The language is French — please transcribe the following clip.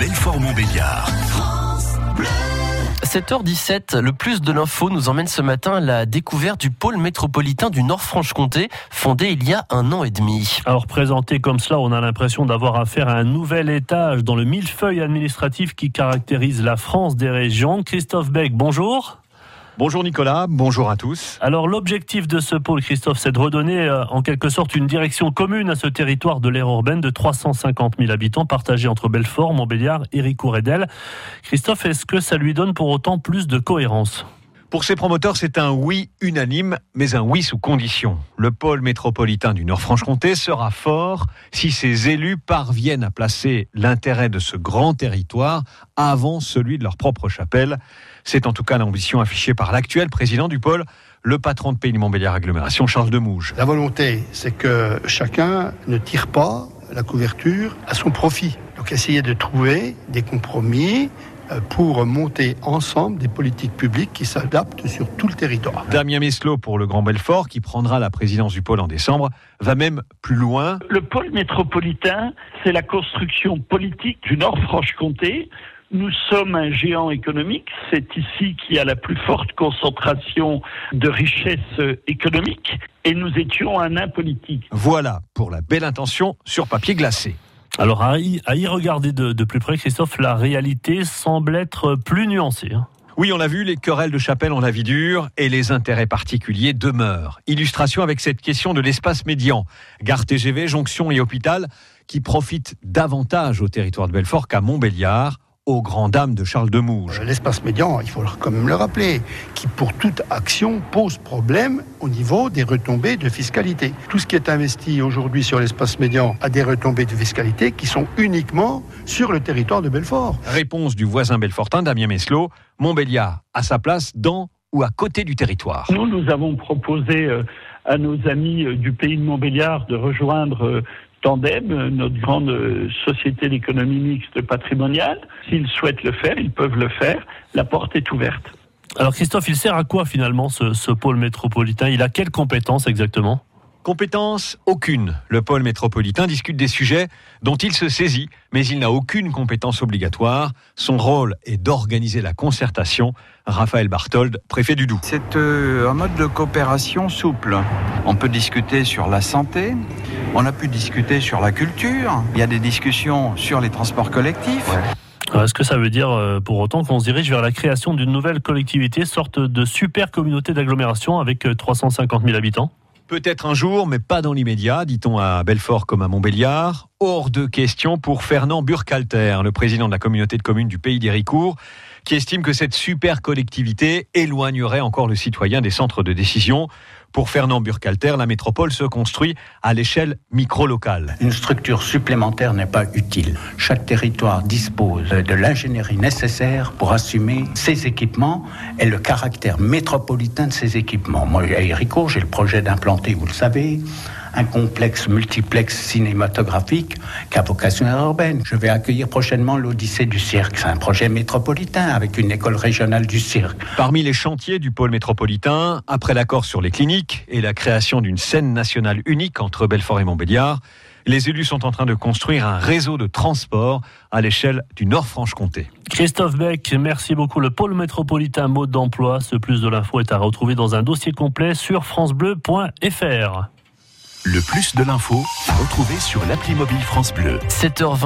Belfort-Montbéliard. 7h17, le plus de l'info nous emmène ce matin à la découverte du pôle métropolitain du Nord-Franche-Comté, fondé il y a 1 an et demi. Alors présenté comme cela, on a l'impression d'avoir affaire à un nouvel étage dans le millefeuille administratif qui caractérise la France des régions. Christophe Beck, bonjour. Bonjour Nicolas, bonjour à tous. Alors l'objectif de ce pôle, Christophe, c'est de redonner en quelque sorte une direction commune à ce territoire de l'aire urbaine de 350 000 habitants partagés entre Belfort, Montbéliard, Héricourt et Delle. Christophe, est-ce que ça lui donne pour autant plus de cohérence ? Pour ses promoteurs, c'est un oui unanime, mais un oui sous condition. Le pôle métropolitain du Nord-Franche-Comté sera fort si ses élus parviennent à placer l'intérêt de ce grand territoire avant celui de leur propre chapelle. C'est en tout cas l'ambition affichée par l'actuel président du pôle, le patron de Pays Montbéliard Agglomération, Charles Demouge. La volonté, c'est que chacun ne tire pas la couverture à son profit. Donc essayer de trouver des compromis pour monter ensemble des politiques publiques qui s'adaptent sur tout le territoire. Damien Meslot pour le Grand Belfort, qui prendra la présidence du pôle en décembre, va même plus loin. Le pôle métropolitain, c'est la construction politique du Nord-Franche-Comté. Nous sommes un géant économique, c'est ici qu'il y a la plus forte concentration de richesses économiques et nous étions un nain politique. Voilà pour la belle intention sur papier glacé. Alors à y regarder de plus près, Christophe, la réalité semble être plus nuancée. Oui, on l'a vu, les querelles de chapelle ont la vie dure et les intérêts particuliers demeurent. Illustration avec cette question de l'espace médian. Gare TGV, jonction et hôpital qui profitent davantage au territoire de Belfort qu'à Montbéliard, aux grandes dames de Charles Demouge. L'espace médian, il faut quand même le rappeler, qui pour toute action pose problème au niveau des retombées de fiscalité. Tout ce qui est investi aujourd'hui sur l'espace médian a des retombées de fiscalité qui sont uniquement sur le territoire de Belfort. Réponse du voisin belfortin Damien Meslot, Montbéliard a sa place dans ou à côté du territoire. Nous avons proposé à nos amis du Pays de Montbéliard de rejoindre Tandem, notre grande société d'économie mixte patrimoniale. S'ils souhaitent le faire, ils peuvent le faire. La porte est ouverte. Alors Christophe, il sert à quoi finalement ce pôle métropolitain ? Il a quelles compétences exactement ? Compétence aucune. Le pôle métropolitain discute des sujets dont il se saisit, mais il n'a aucune compétence obligatoire. Son rôle est d'organiser la concertation. Raphaël Barthold, préfet du Doubs. C'est un mode de coopération souple. On peut discuter sur la santé, on a pu discuter sur la culture, il y a des discussions sur les transports collectifs. Alors, est-ce que ça veut dire pour autant qu'on se dirige vers la création d'une nouvelle collectivité, sorte de super communauté d'agglomération avec 350 000 habitants ? Peut-être un jour, mais pas dans l'immédiat, dit-on à Belfort comme à Montbéliard. Hors de question pour Fernand Burkhalter, le président de la communauté de communes du Pays d'Héricourt, qui estime que cette super collectivité éloignerait encore le citoyen des centres de décision. Pour Fernand Burkhalter, la métropole se construit à l'échelle micro-locale. Une structure supplémentaire n'est pas utile. Chaque territoire dispose de l'ingénierie nécessaire pour assumer ses équipements et le caractère métropolitain de ces équipements. Moi, à Héricourt, j'ai le projet d'implanter, vous le savez, un complexe multiplex cinématographique qui a vocation urbaine. Je vais accueillir prochainement l'Odyssée du cirque. C'est un projet métropolitain avec une école régionale du cirque. Parmi les chantiers du pôle métropolitain, après l'accord sur les cliniques et la création d'une scène nationale unique entre Belfort et Montbéliard, les élus sont en train de construire un réseau de transport à l'échelle du Nord-Franche-Comté. Christophe Beck, merci beaucoup. Le pôle métropolitain mode d'emploi. Ce plus de l'info est à retrouver dans un dossier complet sur francebleu.fr. Le plus de l'info à retrouver sur l'appli mobile France Bleu. 7h20.